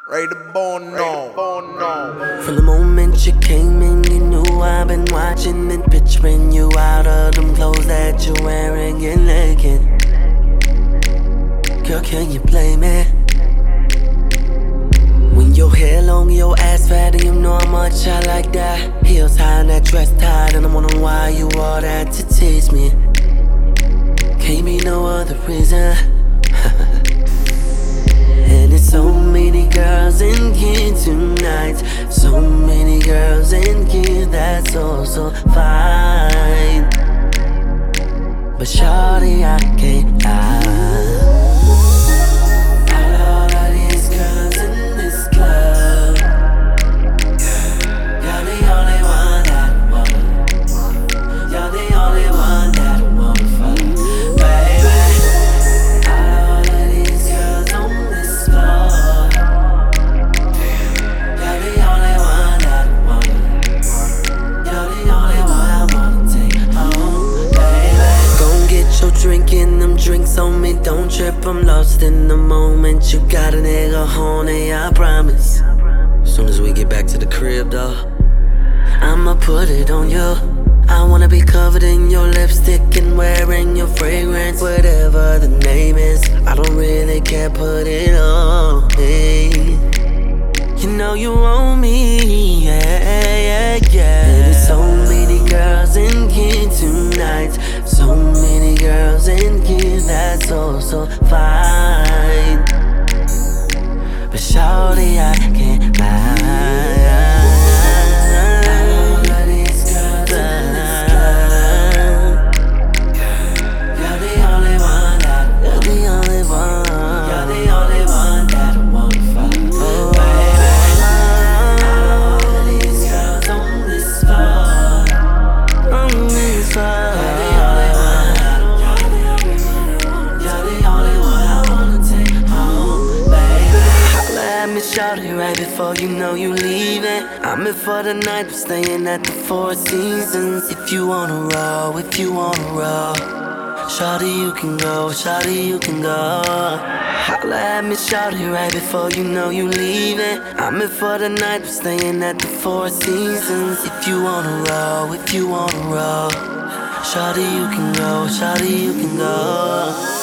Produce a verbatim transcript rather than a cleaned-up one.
Ready to born now. From the moment you came in, you knew I've been watching and picturing you out of them clothes that you're wearing and naked. Girl, can you blame it? When your hair long, your ass fat, and you know how much I like that. Heels high and that dress tight, and I'm wondering why you all that to tease me. Can't be no other reason. And it's so many girls in here tonight, so many girls in here that's so, so fine. But shawty, I can't lie. Out of all of these girls in this club, you're the only one that wanna, you're the only one that wanna fuck, baby. Out of all of these girls on this floor, you're the only one that wanna, you're the only one I wanna take home, baby. Gon' get your drink and them drinks on me, don't trip, I'm lost in the moment. You got a nigga horny, I promise. Soon as we get back to the crib, though, I'ma put it on you. I wanna be covered in your lipstick and wearing your fragrance, whatever the name is. I don't really care, put it on me. You know you want me, yeah, yeah, yeah. And there's so many girls in here tonight, so many girls in here that's so, so fine. But shawty, I can't lie. All of these girls in this club, you're the only one that, you're the only one, you're the only one that I wanna fuck, oh, baby. All of these girls on this floor, on this floor, you're the only one, you're the only one I wanna take home, baby. Holla at me, shawty, right before you know you leaving. I'm in for the night, we're staying at the Four Seasons. If you wanna roll, if you wanna roll, shawty, you can go, shawty, you can go. Holla at me, shawty, right before you know you leaving. I'm in for the night, we're staying at the Four Seasons. If you wanna roll, if you wanna roll, shawty, you can go, shawty, you can go.